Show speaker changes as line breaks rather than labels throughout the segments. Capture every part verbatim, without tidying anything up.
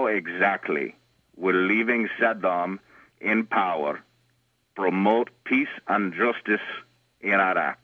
exactly will leaving Saddam in power promote peace and justice in Iraq?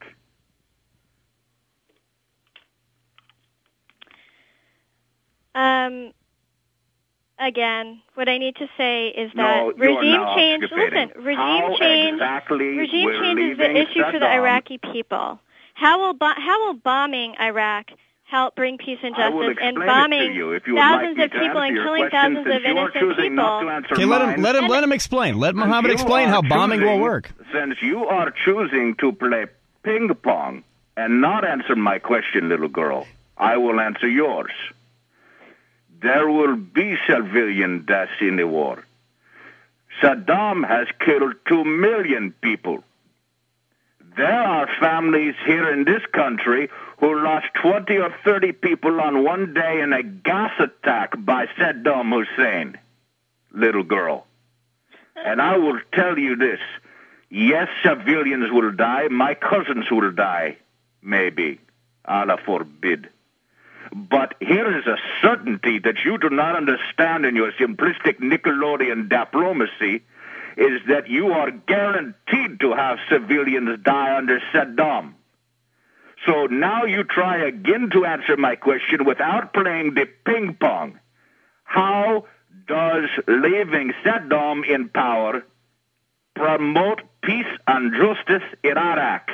Um, again, what I need to say is that
no,
regime change, listen, regime
How
change,
exactly
regime change is the issue
Saddam,
for the Iraqi people. How will, bo- how will bombing Iraq help bring peace and justice, and bombing thousands
like
of people and killing
question,
thousands of innocent people?
Okay, let him, let him, let him explain. Let Mohammed explain how bombing
choosing,
will work.
Since you are choosing to play ping pong and not answer my question, little girl, I will answer yours. There will be civilian deaths in the war. Saddam has killed two million people. There are families here in this country who lost twenty or thirty people on one day in a gas attack by Saddam Hussein, little girl. And I will tell you this. Yes, civilians will die. My cousins will die, maybe. Allah forbid. But here is a certainty that you do not understand in your simplistic Nickelodeon diplomacy, is that you are guaranteed to have civilians die under Saddam. So now you try again to answer my question without playing the ping pong. How does leaving Saddam in power promote peace and justice in Iraq?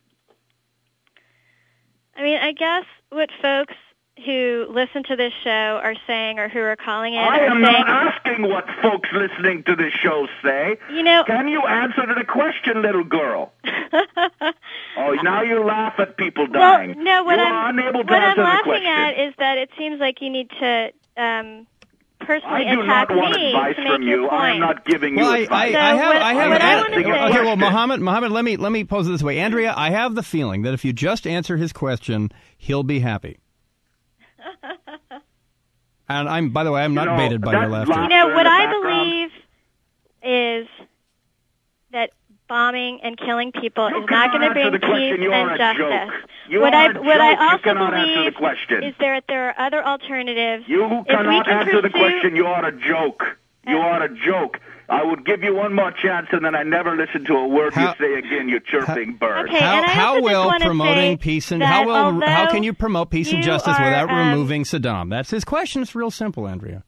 I mean, I guess what folks who listen to this show are saying, or who are calling in,
I
are
am
saying,
not asking what folks listening to this show say.
You know,
can you answer the question, little girl? Oh, now you laugh at people dying.
Well, no, what
you
I'm
are unable to
what
answer
I'm laughing
the question.
at is that it seems like you need to um, personally
I do
attack
not want
me
advice
to make
from
your
you.
point.
I am not giving
well,
you advice.
So
I, I have,
what,
I have.
what
I,
I want to say,
okay, well, Mohammed, Mohammed, let me let me pose it this way, Andrea. I have the feeling that if you just answer his question, he'll be happy. And I'm, by the way, I'm not
you know,
baited by your laughter.
You know, what I believe is that bombing and killing people
you
is not going to bring peace and justice. What I what I also believe is there there are other alternatives.
You
if
cannot
we can
answer
pursue,
the question. You are a joke. You uh, are a joke. I would give you one more chance, and then I never listen to a word
how,
you say again, you chirping
how,
bird.
Okay,
how
and I
how
also
will
just
promoting peace and how will how can you promote peace and justice
are,
without
um,
removing Saddam? That's his question. It's real simple, Andrea.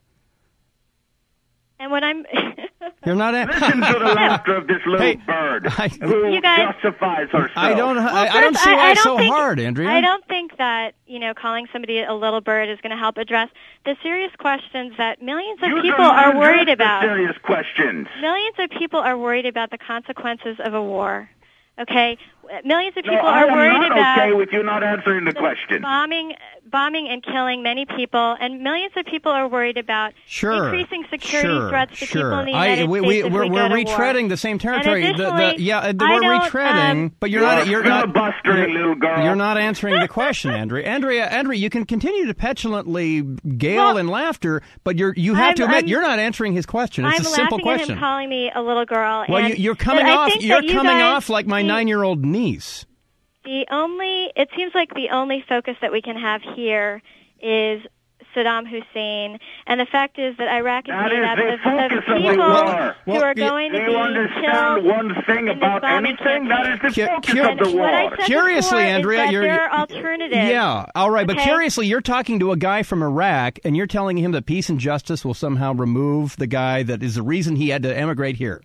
And what I'm
You're not a- listen to the laughter of this little
hey,
bird
I,
who
you guys,
justifies herself.
I don't.
Well,
I,
first,
I don't see
I,
why
I
it's
don't
so
think,
hard, Andrea.
I don't think that you know calling somebody a little bird is going to help address the serious questions that millions of
you
people are worried
the
about.
Serious questions.
Millions of people are worried about the consequences of a war. Okay, millions of people
no,
are
I am
worried
not
about
okay with you not answering the,
the
question.
Bombing, bombing, and killing many people, and millions of people are worried about
sure,
increasing security
sure,
threats to
sure.
people in the United
I, we,
States
we,
if
we're,
we
we're
go to
retreading
war.
the same territory.
And
the,
additionally,
the, yeah,
I
we're
don't,
retreading,
um,
but you're
you're
not. You're not
filibustering, little girl.
You're not answering the question, Andrea. Andrea, Andrea, you can continue to petulantly gale
well,
in laughter, but you're you have
I'm,
to admit
I'm,
you're not answering his question. It's
I'm
a simple
laughing
question.
at him calling me a little girl.
Well,
and
you, you're coming
I
off.
think
You're
you
coming
guys,
off like my
the,
nine-year-old niece.
The only, it seems like the only focus that we can have here is Saddam Hussein, and the fact is that Iraq is
that
made
is
up
the
of,
focus
of people
of the war.
who
well,
are going
do
to
you
be
understand
killed
one thing
in
about
this bombing
anything? That is the
Cu-
focus
cu-
of the
and what I
war.
said
Curiously,
before
Andrea,
is that
you're,
there are alternatives.
Yeah, all right, but
okay?
curiously, you're talking to a guy from Iraq, and you're telling him that peace and justice will somehow remove the guy that is the reason he had to emigrate here.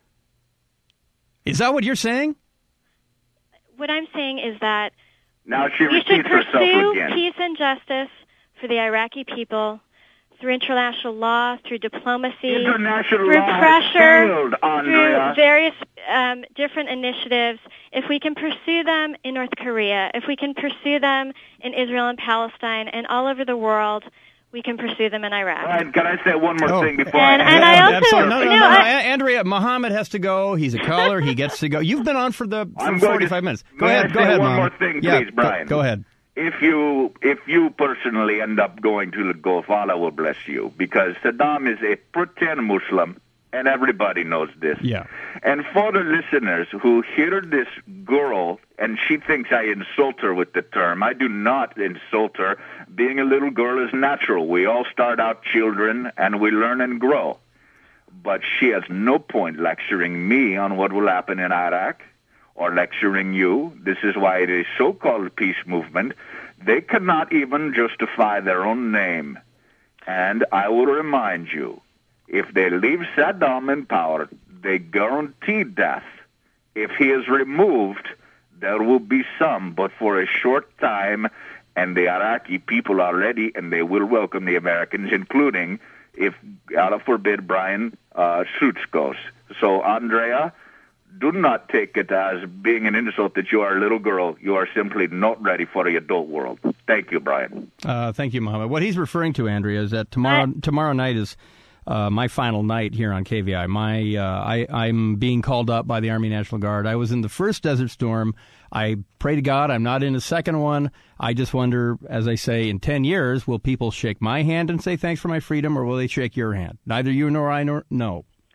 Is that what you're saying?
What I'm saying is that
now she
we should
repeats herself
pursue
again.
peace and justice for the Iraqi people through international law, through diplomacy,
International
through
law
pressure,
has failed,
through
Andrea.
various um, different initiatives. If we can pursue them in North Korea, if we can pursue them in Israel and Palestine and all over the world, we can pursue them in Iraq.
All right, can I say one more
Oh.
thing before
And-
I
and I also-
Absolutely. no, no,
no,
no, no.
I-
Andrea, Mohammed has to go. He's a caller. He gets to go. You've been on for the for
I'm going
forty-five
to-
minutes. Go
may I
ahead. Go
say
ahead,
one
Mom.
more thing,
yeah,
please, Brian.
Go, go ahead.
If you if you personally end up going to the Gulf, Allah will bless you, because Saddam is a pretend Muslim, and everybody knows this.
Yeah.
And for the listeners who hear this girl and she thinks I insult her with the term, I do not insult her. Being a little girl is natural. We all start out children and we learn and grow. But she has no point lecturing me on what will happen in Iraq or lecturing you. This is why the so-called peace movement, they cannot even justify their own name. And I will remind you, if they leave Saddam in power, they guarantee death. If he is removed, there will be some, but for a short time, and the Iraqi people are ready, and they will welcome the Americans, including, if, Allah forbid, Brian uh, Suits goes. So, Andrea, do not take it as being an insult that you are a little girl. You are simply not ready for the adult world. Thank you, Brian.
Uh, thank you, Mohammed. What he's referring to, Andrea, is that tomorrow I- tomorrow night is uh, my final night here on K V I. My uh, I, I'm being called up by the Army National Guard. I was in the first Desert Storm. I pray to God I'm not in the second one. I just wonder, as I say, in ten years, will people shake my hand and say thanks for my freedom, or will they shake your hand? Neither you nor I nor no.